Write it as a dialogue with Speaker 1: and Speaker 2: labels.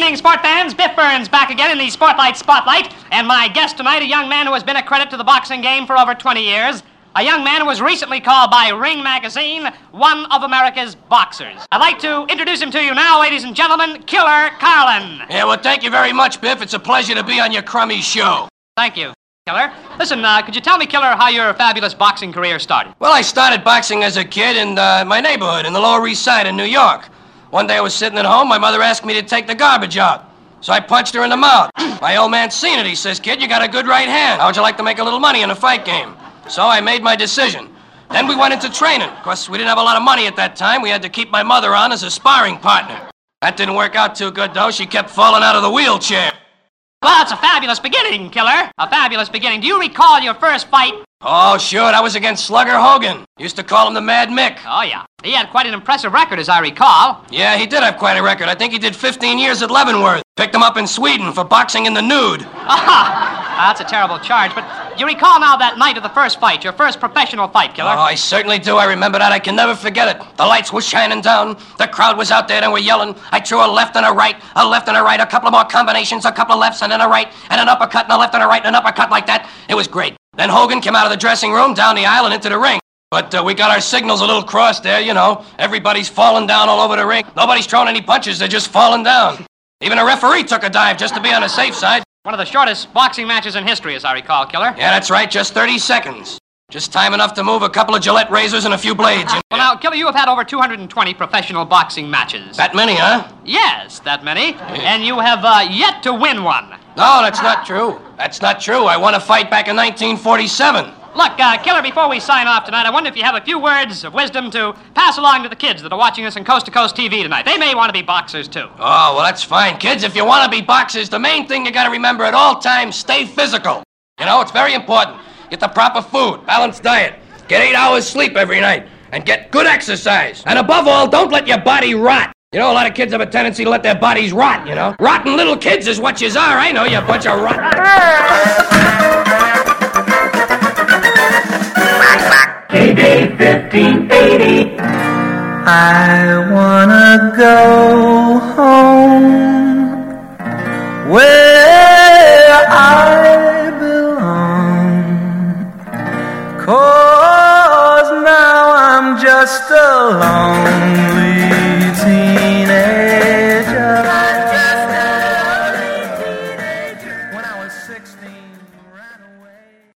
Speaker 1: evening, sport fans. Biff Burns back again in the Spotlight. And my guest tonight, a young man who has been a credit to the boxing game for over 20 years. A young man who was recently called by Ring Magazine one of America's boxers. I'd like to introduce him to you now, ladies and gentlemen, Killer Carlin.
Speaker 2: Yeah, well, thank you very much, Biff. It's a pleasure to be on your crummy show.
Speaker 1: Thank you, Killer. Listen, could you tell me, Killer, how your fabulous boxing career started?
Speaker 2: Well, I started boxing as a kid in my neighborhood in the Lower East Side in New York. One day I was sitting at home, my mother asked me to take the garbage out. So I punched her in the mouth. My old man seen it. He says, "Kid, you got a good right hand. How would you like to make a little money in a fight game?" So I made my decision. Then we went into training. Of course, we didn't have a lot of money at that time. We had to keep my mother on as a sparring partner. That didn't work out too good, though. She kept falling out of the wheelchair.
Speaker 1: Well, it's a fabulous beginning, Killer. A fabulous beginning. Do you recall your first fight?
Speaker 2: Oh, sure. That was against Slugger Hogan. Used to call him the Mad Mick.
Speaker 1: Oh, yeah. He had quite an impressive record, as I recall.
Speaker 2: Yeah, he did have quite a record. I think he did 15 years at Leavenworth. Picked him up in Sweden for boxing in the nude.
Speaker 1: That's a terrible charge, but you recall now that night of the first fight, your first professional fight, Killer?
Speaker 2: Oh, I certainly do. I remember that. I can never forget it. The lights were shining down. The crowd was out there and were yelling. I threw a left and a right, a couple of more combinations, a couple of lefts and then a right, and an uppercut and a left and a right and an uppercut like that. It was great. Then Hogan came out of the dressing room, down the aisle and into the ring. But we got our signals a little crossed there, you know. Everybody's falling down all over the ring. Nobody's throwing any punches. They're just falling down. Even a referee took a dive just to be on the safe side.
Speaker 1: One of the shortest boxing matches in history, as I recall, Killer.
Speaker 2: Yeah, that's right. Just 30 seconds. Just time enough to move a couple of Gillette razors and a few blades.
Speaker 1: Well, now, Killer, you have had over 220 professional boxing matches.
Speaker 2: That many, huh?
Speaker 1: Yes, that many. And you have yet to win one.
Speaker 2: No, that's not true. That's not true. I won a fight back in 1947.
Speaker 1: Look, Killer, before we sign off tonight, I wonder if you have a few words of wisdom to pass along to the kids that are watching us on Coast to Coast TV tonight. They may want to be boxers, too.
Speaker 2: Oh, well, that's fine. Kids, if you want to be boxers, the main thing you got to remember at all times, stay physical. You know, it's very important. Get the proper food, balanced diet. Get 8 hours sleep every night. And get good exercise. And above all, don't let your body rot. You know, a lot of kids have a tendency to let their bodies rot, you know. Rotten little kids is what yous are. I know, you bunch of rotten...
Speaker 3: KD 1580. I wanna go home where I belong, 'cause now I'm just alone.